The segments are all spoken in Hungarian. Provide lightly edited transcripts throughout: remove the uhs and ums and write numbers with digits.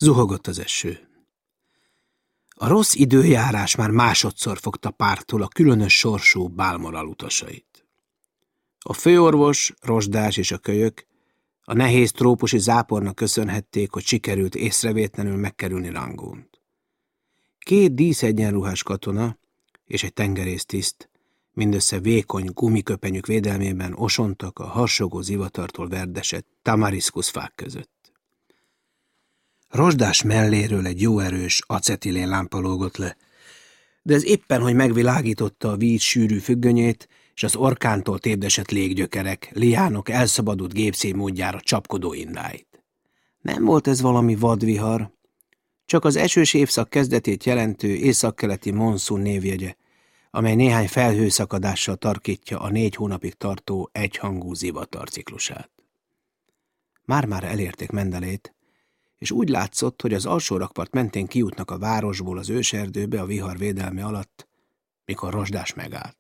Zuhogott az eső. A rossz időjárás már másodszor fogta párttól a különös sorsú Balmoral utasait. A főorvos, Rozsdás és a kölyök a nehéz trópusi zápornak köszönhették, hogy sikerült észrevétlenül megkerülni Rangont. 2 díszegyenruhás katona és egy tengerésztiszt mindössze vékony gumiköpenyük védelmében osontak a harsogó zivatartól verdesett tamariszkuszfák között. Rozsdás melléről egy jó erős acetilén lámpa lógott le, de ez éppen, hogy megvilágította a víz sűrű függönyét, és az orkántól tépdesett léggyökerek, liánok elszabadult gépszély módjára csapkodó indáit. Nem volt ez valami vadvihar, csak az esős évszak kezdetét jelentő északkeleti monszun névjegye, amely néhány felhőszakadással tarkítja a 4 hónapig tartó egyhangú zivatar ciklusát. Már-már elérték Mendelét, és úgy látszott, hogy az alsó rakpart mentén kijutnak a városból az őserdőbe a vihar védelme alatt, mikor Rozsdás megállt.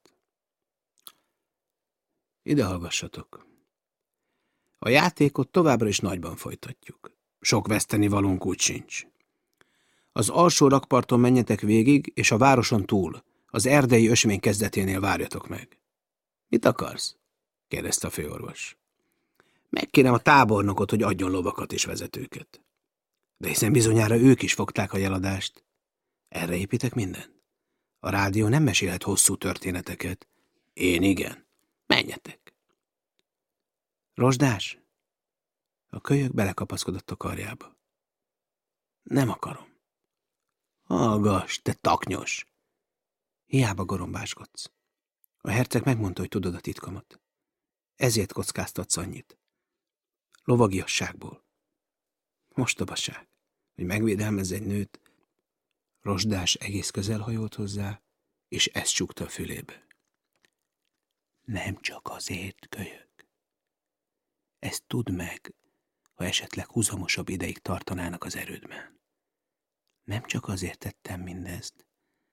Ide hallgassatok. A játékot továbbra is nagyban folytatjuk. Sok vesztenivalónk úgy sincs. Az alsó rakparton menjetek végig, és a városon túl, az erdei ösvény kezdeténél várjatok meg. Mit akarsz? kérdezte a főorvos. Megkérem a tábornokot, hogy adjon lovakat és vezetőket. De hiszen bizonyára ők is fogták a jeladást. Erre építek mindent. A rádió nem mesélhet hosszú történeteket. Én igen. Menjetek. Rozsdás? A kölyök belekapaszkodott a karjába. Nem akarom. Hallgass, te taknyos! Hiába gorombáskodsz. A herceg megmondta, hogy tudod a titkomat. Ezért kockáztatsz annyit. Lovagiasságból. Mostobaság, hogy megvédelmezz egy nőt. Rozsdás egész közel hajolt hozzá, és ezt csukta a fülébe. Nem csak azért, kölyök. Ezt tudd meg, ha esetleg húzamosabb ideig tartanának az erődben. Nem csak azért tettem mindezt,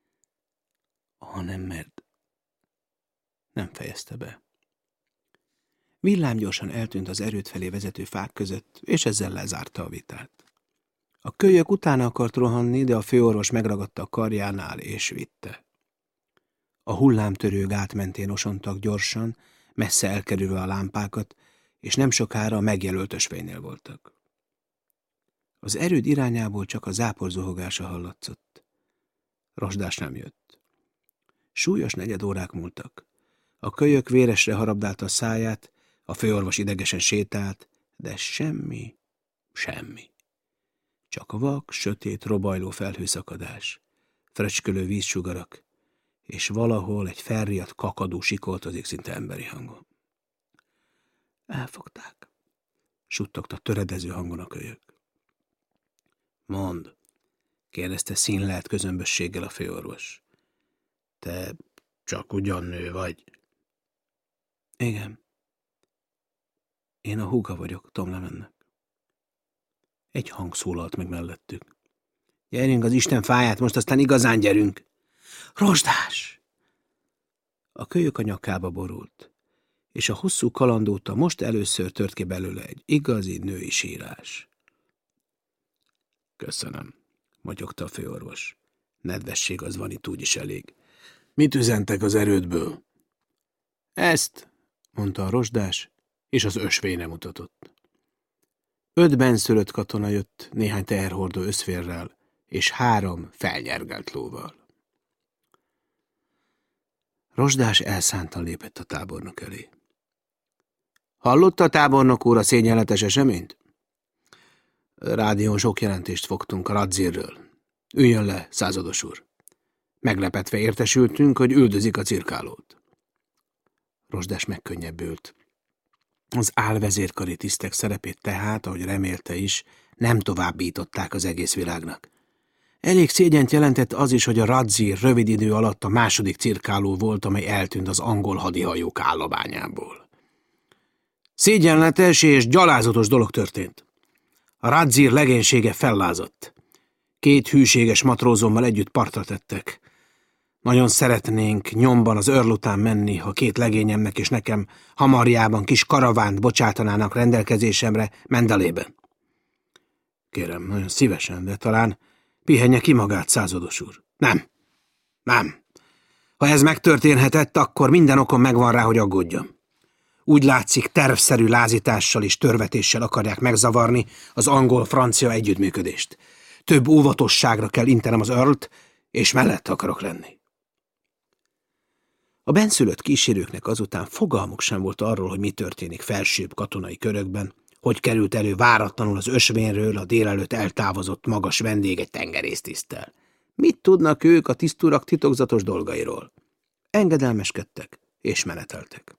hanem mert nem fejezte be. Villámgyorsan eltűnt az erőd felé vezető fák között, és ezzel lezárta a vitát. A kölyök utána akart rohanni, de a főorvos megragadta a karjánál, és vitte. A hullámtörő gát mentén osontak gyorsan, messze elkerülve a lámpákat, és nem sokára a megjelölt ösvénynél voltak. Az erőd irányából csak a zápor zuhogása hallatszott. Rozsdás nem jött. Súlyos negyedórák múltak. A kölyök véresre harabdálta a száját, a főorvos idegesen sétált, de semmi. Csak vak, sötét, robajló felhőszakadás, fröcskölő vízsugarak, és valahol egy felriadt kakadú sikoltozik szinte emberi hangon. Elfogták, suttogta töredező hangon a kölyök. Mondd, kérdezte színlelt közömbösséggel a főorvos. Te csak ugyan nő vagy? Igen. Én a húga vagyok, Tom Lemennek. Egy hang szólalt meg mellettük. Gyerünk az Isten fáját, most aztán igazán gyerünk. Rozsdás! A kölyök a nyakába borult, és a hosszú kaland óta most először tört ki belőle egy igazi női sírás. Köszönöm, motyogta a főorvos. Nedvesség az van itt úgyis elég. Mit üzentek az erődből? Ezt, mondta a Rozsdás, és az ösvényre mutatott. 5 benszülött katona jött, néhány teherhordó összférrel, és 3 felnyergelt lóval. Rozsdás elszántan lépett a tábornok elé. Hallotta a tábornok úr a szégyenletes eseményt? Rádión sok jelentést fogtunk a Radzirről. Üljön le, százados úr. Meglepetve értesültünk, hogy üldözik a cirkálót. Rozsdás megkönnyebbült. Az álvezérkari tisztek szerepét tehát, ahogy remélte is, nem továbbították az egész világnak. Elég szégyent jelentett az is, hogy a Radzir rövid idő alatt a második cirkáló volt, amely eltűnt az angol hadihajók állományából. Szégyenletes és gyalázatos dolog történt. A Radzir legénysége fellázadt. 2 hűséges matrózommal együtt partra tettek. Nagyon szeretnénk nyomban az Earl után menni, ha 2 legényemnek és nekem hamarjában kis karavánt bocsátanának rendelkezésemre Mendelében. kérem, nagyon szívesen, de talán pihenje ki magát, százados úr. Nem. Ha ez megtörténhetett, akkor minden okom megvan rá, hogy aggódjam. Úgy látszik, tervszerű lázítással és törvetéssel akarják megzavarni az angol-francia együttműködést. Több óvatosságra kell intenem az Earlt, és mellett akarok lenni. A benszülött kísérőknek azután fogalmuk sem volt arról, hogy mi történik felsőbb katonai körökben, hogy került elő váratlanul az ösvényről a délelőtt eltávozott magas vendég egy tengerésztiszttel. Mit tudnak ők a tiszturak titokzatos dolgairól? Engedelmeskedtek és meneteltek.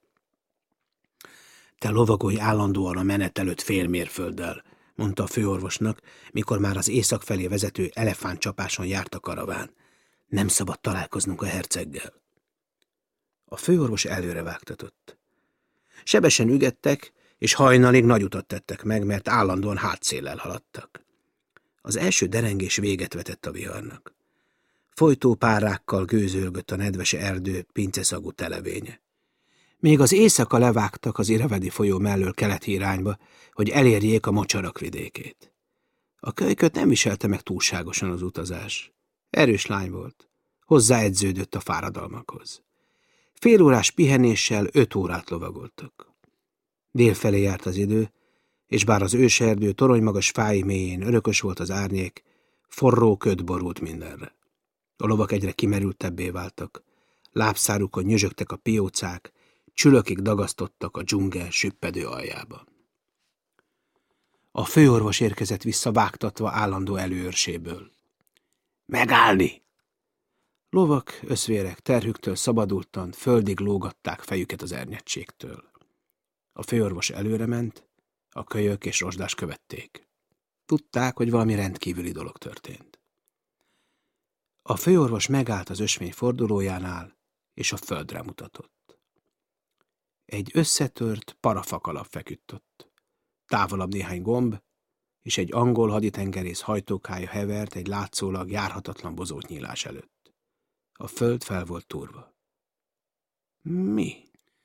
Te lovagolj állandóan a menet előtt fél mérfölddel, mondta a főorvosnak, mikor már az észak felé vezető elefántcsapáson járt a karaván. Nem szabad találkoznunk a herceggel. A főorvos előre vágtatott. Sebesen ügettek, és hajnalig nagy utat tettek meg, mert állandóan hátszéllel haladtak. Az első derengés véget vetett a viharnak. Folytó párrákkal gőzölgött a nedves erdő pinceszagú televénye. Még az éjszaka levágtak az Irevedi folyó mellől keleti irányba, hogy elérjék a mocsarak vidékét. A kölyköt nem viselte meg túlságosan az utazás. Erős lány volt, hozzáedződött a fáradalmakhoz. Félórás pihenéssel 5 órát lovagoltak. Délfelé járt az idő, és bár az őserdő toronymagas fái mélyén örökös volt az árnyék, forró köd borult mindenre. A lovak egyre kimerültebbé váltak, lábszárukon nyüzsögtek a piócák, csülökig dagasztottak a dzsungel süppedő aljába. A főorvos érkezett vissza vágtatva állandó előőrséből. Megállni! Lovak, összvérek terhüktől szabadultan földig lógatták fejüket az ernyettségtől. A főorvos előrement, a kölyök és rozsdás követték. Tudták, hogy valami rendkívüli dolog történt. A főorvos megállt az ösvény fordulójánál, és a földre mutatott. Egy összetört parafakalap feküdt ott. Távolabb néhány gomb, és egy angol haditengerész hajtókája hevert egy látszólag járhatatlan bozótnyílás előtt. A föld fel volt túrva. Mi?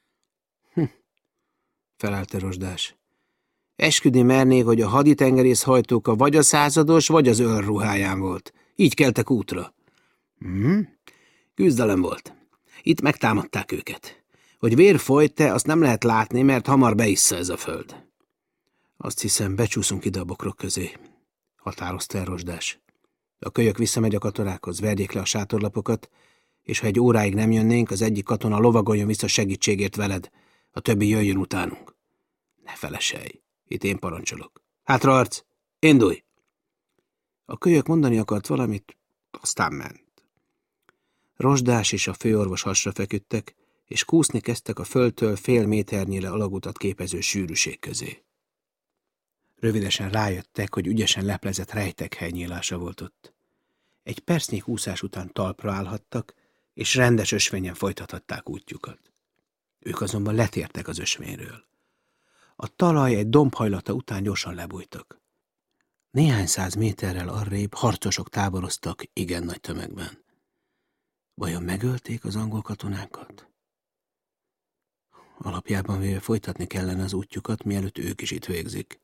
Felelte rozsdás. Esküdni mernék, hogy a haditengerész hajtóka vagy a százados, vagy az Earl ruháján volt. Így keltek útra. Küzdelem volt. Itt megtámadták őket. Hogy vér folyt-e, azt nem lehet látni, mert hamar beissza ez a föld. Azt hiszem, becsúszunk ide a bokrok közé, határozta el rozsdás. A kölyök visszamegy a katonákhoz, verjék le a sátorlapokat, és ha egy óráig nem jönnénk, az egyik katona lovagoljon vissza segítségért veled, a többi jöjjön utánunk. Ne feleselj, itt én parancsolok. Hátraarc, indulj! A kölyök mondani akart valamit, aztán ment. Rozsdás és a főorvos hasra feküdtek, és kúszni kezdtek a földtől fél méternyire alagutat képező sűrűség közé. Rövidesen rájöttek, hogy ügyesen leplezett rejtekhely nyílása volt ott. Egy percnyi úszás után talpra állhattak, és rendes ösvényen folytathatták útjukat. Ők azonban letértek az ösvényről. A talaj egy dombhajlata után gyorsan lebújtak. Néhány száz méterrel arrébb harcosok táboroztak igen nagy tömegben. Vajon megölték az angol katonákat? Alapjában véve folytatni kellene az útjukat, mielőtt ők is itt végzik.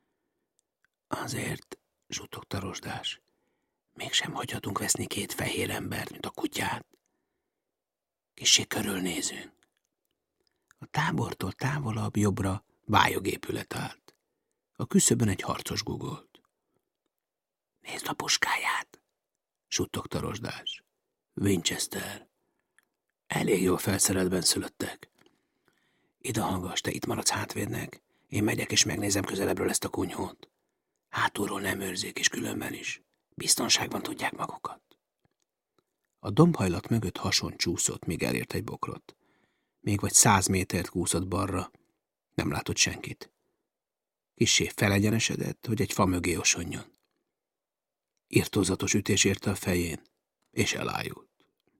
Azért, suttogta rozsdás, mégsem hagyhatunk veszni 2 fehér embert, mint a kutyát. Kissé körülnézünk. A tábortól távolabb jobbra bályogépület állt. A küszöbön egy harcos gugolt. Nézd a puskáját, suttogta rozsdás. Winchester. Elég jól felszerelt benszülöttek. Ide hallgass, te itt maradsz hátvédnek. Én megyek és megnézem közelebbről ezt a kunyhót. Hátulról nem őrzik, és különben is. Biztonságban tudják magukat. A dombhajlat mögött hason csúszott, míg elért egy bokrot. Még vagy 100 métert kúszott balra. Nem látott senkit. Kissé felegyenesedett, hogy egy fa mögé osonjon. Irtózatos ütés érte a fején, és elájult.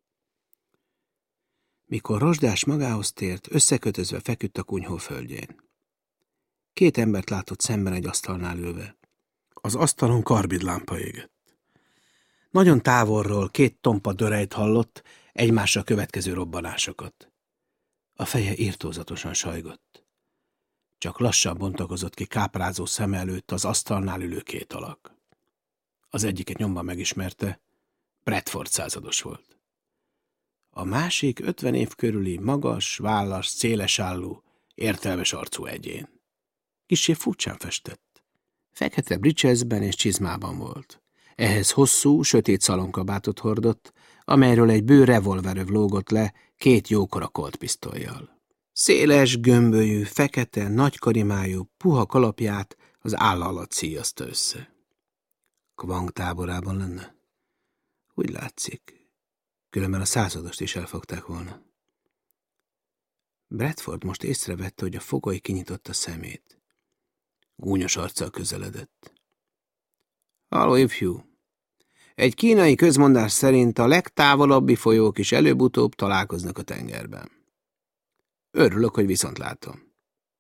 Mikor rozsdás magához tért, összekötözve feküdt a kunyhó földjén. 2 embert látott szemben egy asztalnál ülve. Az asztalon karbidlámpa égett. Nagyon távolról 2 tompa dörejt hallott, egymásra következő robbanásokat. A feje irtózatosan sajgott. Csak lassan bontakozott ki káprázó szeme előtt az asztalnál ülő 2 alak. Az egyiket nyomban megismerte, Bradford százados volt. A másik 50 év körüli, magas, vállas, szélesállú, értelmes arcú egyén. Kissé furcsán festett. Fekete bridgesben és csizmában volt. Ehhez hosszú, sötét szalonkabátot hordott, amelyről egy bő revolveröv lógott le 2 jókora koltpisztollyal. Széles, gömbölyű, fekete, nagykarimájú, puha kalapját az álla alatt szíjazta össze. Kvang táborában lenne? Úgy látszik. Különben a századost is elfogták volna. Bradford most észrevette, hogy a fogoly kinyitotta szemét. Gúnyos arccal közeledett. Halló, ifjú! Egy kínai közmondás szerint a legtávolabbi folyók is előbb-utóbb találkoznak a tengerben. Örülök, hogy viszont látom.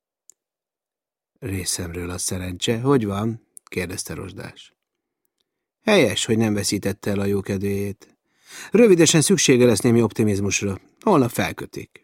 Részemről a szerencse. Hogy van? Kérdezte Rozsdás. Helyes, hogy nem veszítette el a jókedvéjét. Rövidesen szüksége lesz némi optimizmusra. Holnap felkötik.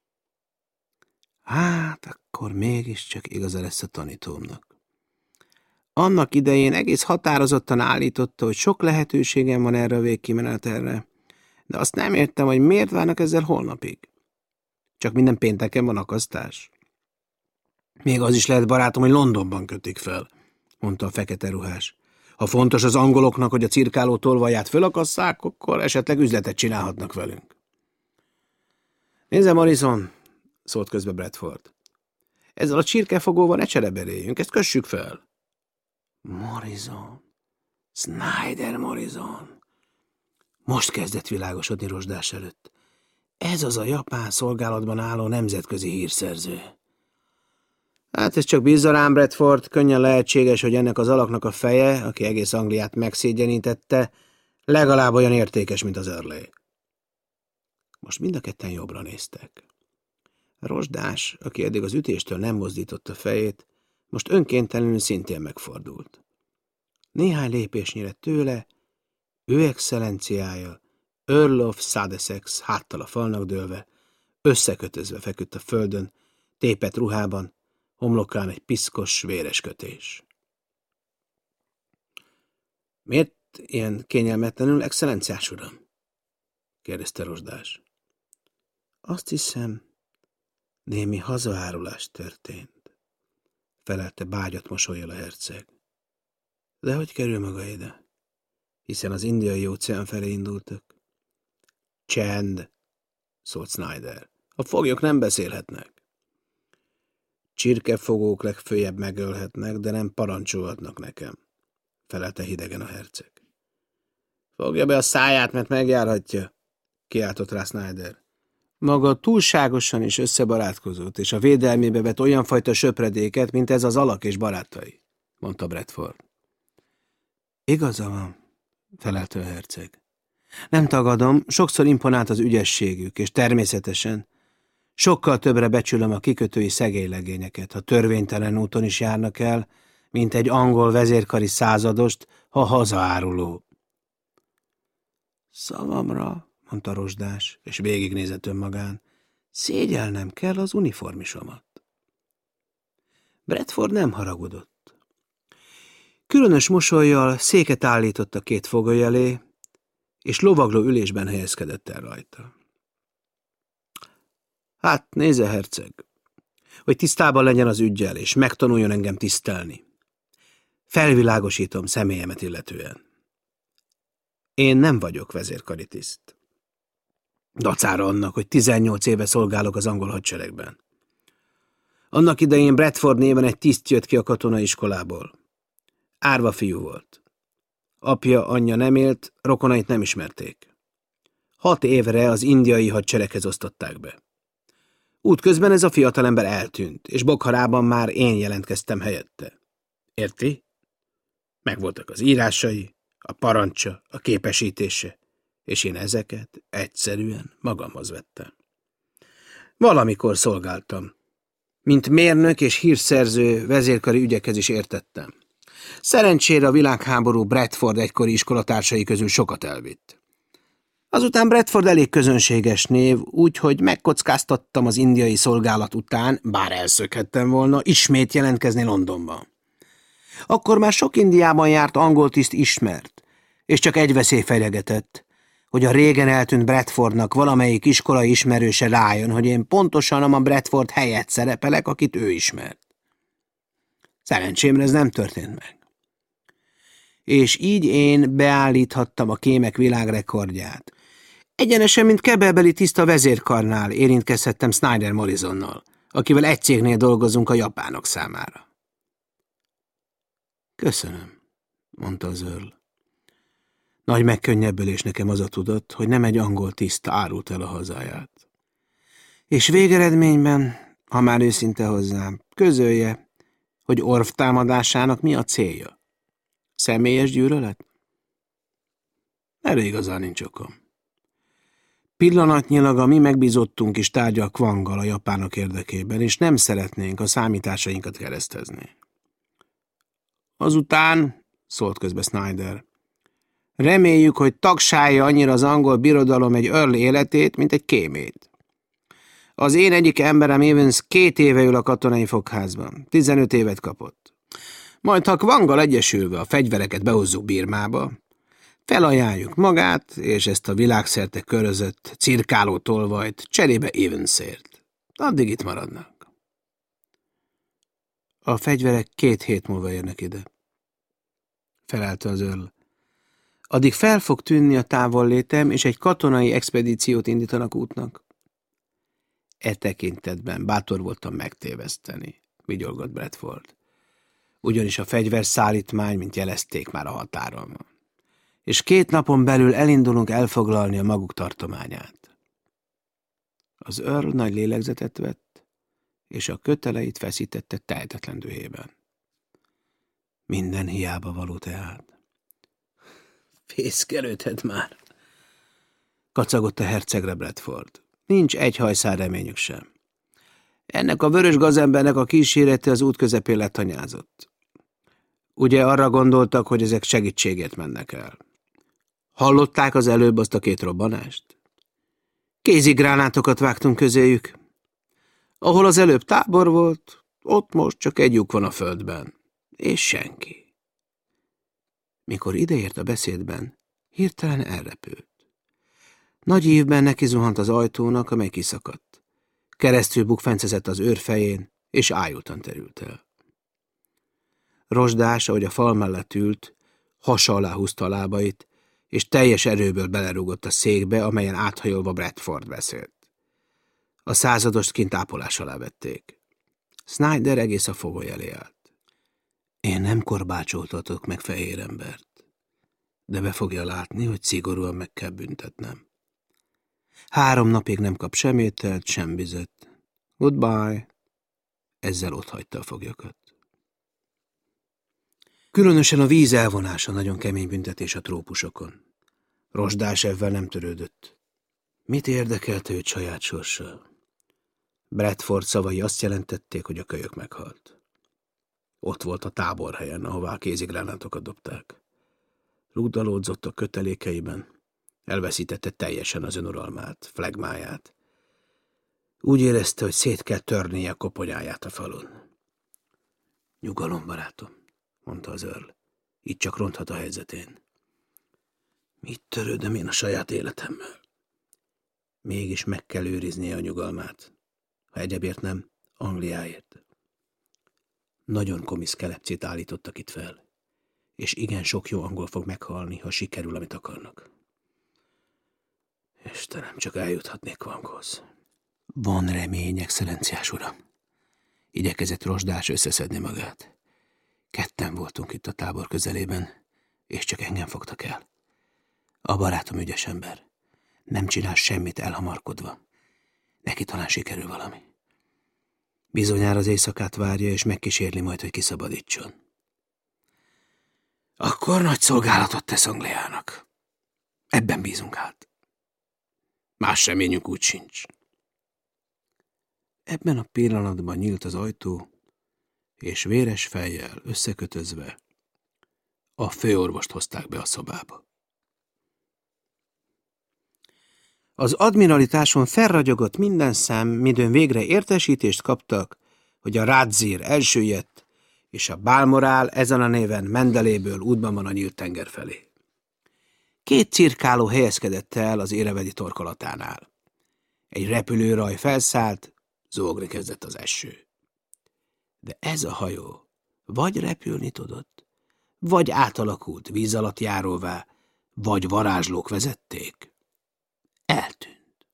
Hát, akkor mégiscsak igaza lesz a tanítómnak. Annak idején egész határozottan állította, hogy sok lehetőségem van erre a végkimenetelre, de azt nem értem, hogy miért várnak ezzel holnapig. Csak minden pénteken van akasztás. Még az is lehet, barátom, hogy Londonban kötik fel, mondta a fekete ruhás. Ha fontos az angoloknak, hogy a cirkáló tolvaját fölakasszák, akkor esetleg üzletet csinálhatnak velünk. Nézze, Morrison, szólt közbe Bradford. Ezzel a csirkefogóval ne csereberéljünk, ezt kössük fel. Morrison. Snyder Morrison. Most kezdett világosodni Rozsdás előtt. Ez az a japán szolgálatban álló nemzetközi hírszerző. Hát ez csak bízza rám, Bradford, könnyen lehetséges, hogy ennek az alaknak a feje, aki egész Angliát megszégyenítette, legalább olyan értékes, mint az Early. Most mind a ketten jobbra néztek. Rozsdás, aki eddig az ütéstől nem mozdította fejét, most önkéntelenül szintén megfordult. Néhány lépésnyire tőle, ő excellenciája, Earl of Sussex háttal a falnak dőlve, összekötözve feküdt a földön, tépett ruhában, homlokán egy piszkos, véres kötés. Miért ilyen kényelmetlenül, excellenciás uram? Kérdezte Rozsdás. Azt hiszem, némi hazaárulás történt, felelte bágyat mosollyal a herceg. De hogy kerül maga ide? Hiszen az Indiai óceán felé indultak. Csend, szólt Snyder. A foglyok nem beszélhetnek. Csirkefogók legfőjebb megölhetnek, de nem parancsolhatnak nekem, felelte hidegen a herceg. Fogja be a száját, mert megjárhatja, kiáltott rá Snyder. Maga túlságosan is összebarátkozott, és a védelmébe vett olyan fajta söpredéket, mint ez az alak és barátai, mondta Bradford. Igaza van, felelte a herceg. Nem tagadom, sokszor imponált az ügyességük, és természetesen sokkal többre becsülöm a kikötői szegélylegényeket, ha törvénytelen úton is járnak el, mint egy angol vezérkari századost, ha hazaáruló. Szavamra, mondta Rozsdás, és végignézett önmagán, szégyelnem kell az uniformisomat. Bradford nem haragudott. Különös mosollyal széket állított a 2 fogoly elé, és lovagló ülésben helyezkedett el rajta. Hát, nézze, herceg, hogy tisztában legyen az üggyel, és megtanuljon engem tisztelni. Felvilágosítom személyemet illetően. Én nem vagyok vezérkari tiszt. Dacára annak, hogy 18 éve szolgálok az angol hadseregben. Annak idején Bradford néven egy tiszt jött ki a katonaiskolából. Árva fiú volt. Apja, anyja nem élt, rokonait nem ismerték. 6 évre az indiai hadsereghez osztották be. Útközben ez a fiatalember eltűnt, és Bokharában már én jelentkeztem helyette. Érti? Megvoltak az írásai, a parancsa, a képesítése, és én ezeket egyszerűen magamhoz vettem. Valamikor szolgáltam. Mint mérnök és hírszerző vezérkari ügyekhez is értettem. Szerencsére a világháború Bradford egykori iskolatársai közül sokat elvitt. Azután Bradford elég közönséges név, úgyhogy megkockáztattam az indiai szolgálat után, bár elszökhettem volna, ismét jelentkezni Londonban. Akkor már sok Indiában járt angol tiszt ismert, És csak egy veszély fenyegetett, hogy a régen eltűnt Bradfordnak valamelyik iskolai ismerőse rájön, hogy én pontosan a Bradford helyett szerepelek, akit ő ismert. Szerencsémre ez nem történt meg. És így én beállíthattam a kémek világrekordját. Egyenesen, mint kebelbeli tiszta vezérkarnál érintkezhettem Snyder Morrisonnal, akivel egy cégnél dolgozunk a japánok számára. Köszönöm, mondta az Earl. Nagy megkönnyebbülés nekem az a tudat, hogy nem egy angol tiszta árult el a hazáját. És végeredményben, ha már őszinte hozzám, közölje, hogy Orv támadásának mi a célja? Személyes gyűlölet? Erre igazán nincs okom. Pillanatnyilag a mi megbízottunk is tárgyal Kwanggal a japánok érdekében, és nem szeretnénk a számításainkat keresztezni. Azután, szólt közbe Snyder, reméljük, hogy tagsálja annyira az angol birodalom egy Earl életét, mint egy kémét. Az én egyik emberem Evans 2 éve ül a katonai fogházban, 15 évet kapott. Majd ha Kwanggal egyesülve a fegyvereket behozzuk Birmába, felajánljuk magát és ezt a világszerte körözött, cirkáló tolvajt cserébe Evansért. Addig itt maradnak. A fegyverek 2 hét múlva érnek ide. Felelte az Earl. Addig fel fog tűnni a távollétem, és egy katonai expedíciót indítanak útnak. E tekintetben bátor voltam megtéveszteni, vigyorgott Bradford. Ugyanis a fegyverszállítmány, mint jelezték, már a határon van. És 2 napon belül elindulunk elfoglalni a maguk tartományát. Az Earl nagy lélegzetet vett, és a köteleit feszítette tehetetlen dühében. Minden hiába való tehát. Fészkelődhet már, kacagott a hercegre Bradford. Nincs egy hajszál reményük sem. Ennek a vörös gazembernek a kísérete az út közepén letanyázott. Ugye arra gondoltak, hogy ezek segítségért mennek el. Hallották az előbb azt a 2 robbanást? Kézigránátokat vágtunk közéjük. Ahol az előbb tábor volt, ott most csak egy lyuk van a földben. És senki. Mikor ideért a beszédben, hirtelen elrepült. Nagy ívben nekizuhant az ajtónak, amely kiszakadt. Keresztül bukfencezett az őr fején, és ájultan terült el. Rozsdás, ahogy a fal mellett ült, hasa alá húzta a lábait, és teljes erőből belerúgott a székbe, amelyen áthajolva Bradford beszélt. A századost kint ápolás alá vették. Snyder egész a fogoly elé állt. Én nem korbácsoltatok meg fehér embert, de be fogja látni, hogy szigorúan meg kell büntetnem. 3 napig nem kap sem ételt, sem vizet. Goodbye. Ezzel otthagyta a foglyokat. Különösen a víz elvonása nagyon kemény büntetés a trópusokon. Rozsdás evvel nem törődött. Mit érdekelte őt saját sorsa? Bradford szavai azt jelentették, hogy a kölyök meghalt. Ott volt a táborhelyen, ahová a kézigránátokat dobták. Rugdalódzott a kötelékeiben. Elveszítette teljesen az önuralmát, flegmáját. Úgy érezte, hogy szét kell törnie a koponyáját a falon. Nyugalom, barátom, mondta az Earl. Így csak ronthat a helyzetén. Mit törődöm én a saját életemmel? Mégis meg kell őriznie a nyugalmát. Ha egyebért nem, Angliáért. Nagyon komisz kelepcét állítottak itt fel, és igen sok jó angol fog meghalni, ha sikerül, amit akarnak. Istenem, csak eljuthatnék Kwanghoz. Van remény, excellenciás uram. Igyekezett Rozsdás összeszedni magát. 2 voltunk itt a tábor közelében, és csak engem fogtak el. A barátom ügyes ember. Nem csinál semmit elhamarkodva. Neki talán sikerül valami. Bizonyára az éjszakát várja, és megkísérli majd, hogy kiszabadítson. Akkor nagy szolgálatot tesz Angliának. Ebben bízunk át. Más reményünk úgy sincs. Ebben a pillanatban nyílt az ajtó, és véres fejjel összekötözve a főorvost hozták be a szobába. Az admiralitáson felragyogott minden szem, midőn végre értesítést kaptak, hogy a Radzír elsüllyedt, és a Balmoral ezen a néven Mendeléből útban van a nyílt tenger felé. 2 cirkáló helyezkedett el az érevedi torkolatánál. Egy repülőraj felszállt, zúgni kezdett az eső. De ez a hajó vagy repülni tudott, vagy átalakult víz alatt járóvá, vagy varázslók vezették. Eltűnt.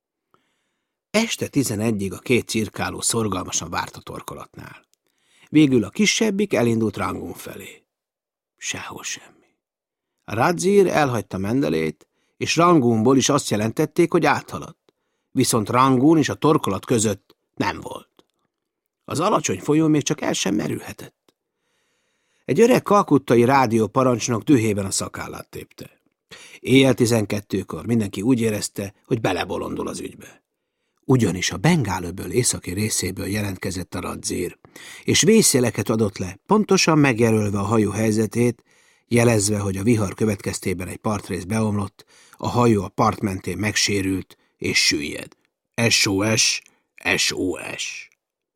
Este 11-ig a 2 cirkáló szorgalmasan várt a torkolatnál. Végül a kisebbik elindult Rangoon felé. Sehol semmi. A Radzír elhagyta Mendelét, és Rangoonból is azt jelentették, hogy áthaladt. Viszont Rangoon és a torkolat között nem volt. Az alacsony folyó még csak el sem merülhetett. Egy öreg kalkuttai rádióparancsnok dühében a szakállát tépte. Éjjel 12-kor mindenki úgy érezte, hogy belebolondul az ügybe. Ugyanis a Bengálöböl északi részéből jelentkezett a Radzír, és vészjeleket adott le, pontosan megjelölve a hajó helyzetét, jelezve, hogy a vihar következtében egy partrész beomlott, a hajó a part mentén megsérült és süllyed. SOS, SOS.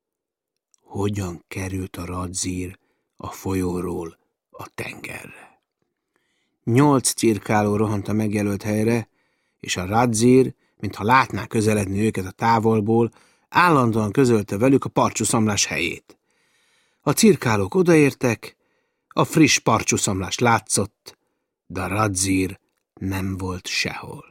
Hogyan került a Radzír a folyóról a tengerre? 8 cirkáló rohant a megjelölt helyre, és a Radzír, mintha látná közeledni őket a távolból, állandóan közölte velük a parcsuszamlás helyét. A cirkálók odaértek, a friss parcsuszamlás látszott, de a Radzír nem volt sehol.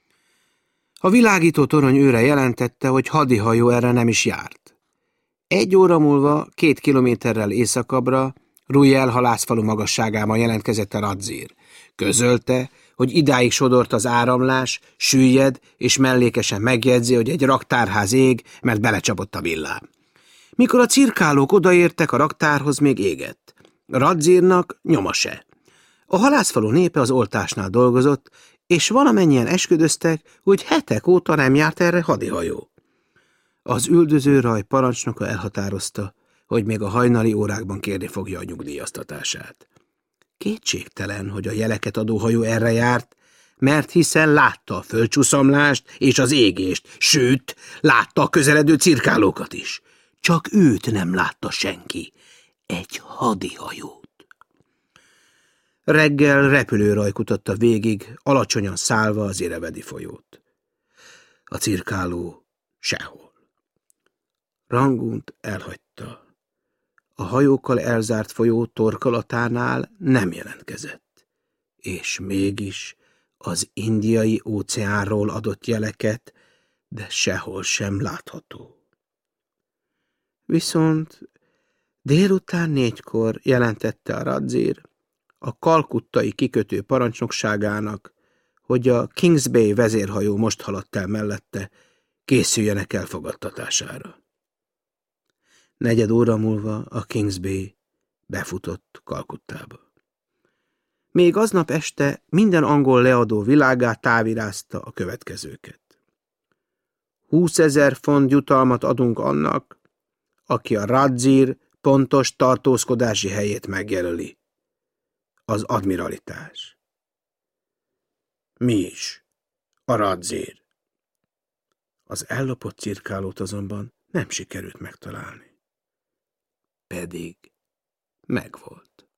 A világító torony őre jelentette, hogy hadihajó erre nem is járt. 1 óra múlva 2 kilométerrel északabbra Rujel halászfalu magasságában jelentkezett a Radzír. Közölte, hogy idáig sodort az áramlás, süllyed, és mellékesen megjegyzi, hogy egy raktárház ég, mert belecsapott a villám. Mikor a cirkálók odaértek, a raktárhoz még égett. Radzírnak nyoma se. A halászfalu népe az oltásnál dolgozott, és valamennyien esküdöztek, hogy hetek óta nem járt erre hadihajó. Az üldözőraj parancsnoka elhatározta, hogy még a hajnali órákban kérni fogja a nyugdíjaztatását. Kétségtelen, hogy a jeleket adó hajó erre járt, mert hiszen látta a földcsúszamlást és az égést, sőt, látta a közeledő cirkálókat is. Csak őt nem látta senki, egy hadihajót. Reggel repülőraj kutatta végig, alacsonyan szállva az érevedi folyót. A cirkáló sehol. Rangoont elhagyta. A hajókkal elzárt folyó torkolatánál nem jelentkezett, és mégis az Indiai óceánról adott jeleket, de sehol sem látható. Viszont délután 4-kor jelentette a Radzír a kalkuttai kikötő parancsnokságának, hogy a Kings Bay vezérhajó most haladt el mellette, készüljenek elfogadtatására. 4 óra múlva a Kings Bay befutott Kalkuttába. Még aznap este minden angol leadó világát távirázta a következőket. 20 000 font jutalmat adunk annak, aki a Radzír pontos tartózkodási helyét megjelöli. Az admiralitás. Mi is? A Radzír. Az ellopott cirkálót azonban nem sikerült megtalálni. Pedig megvolt.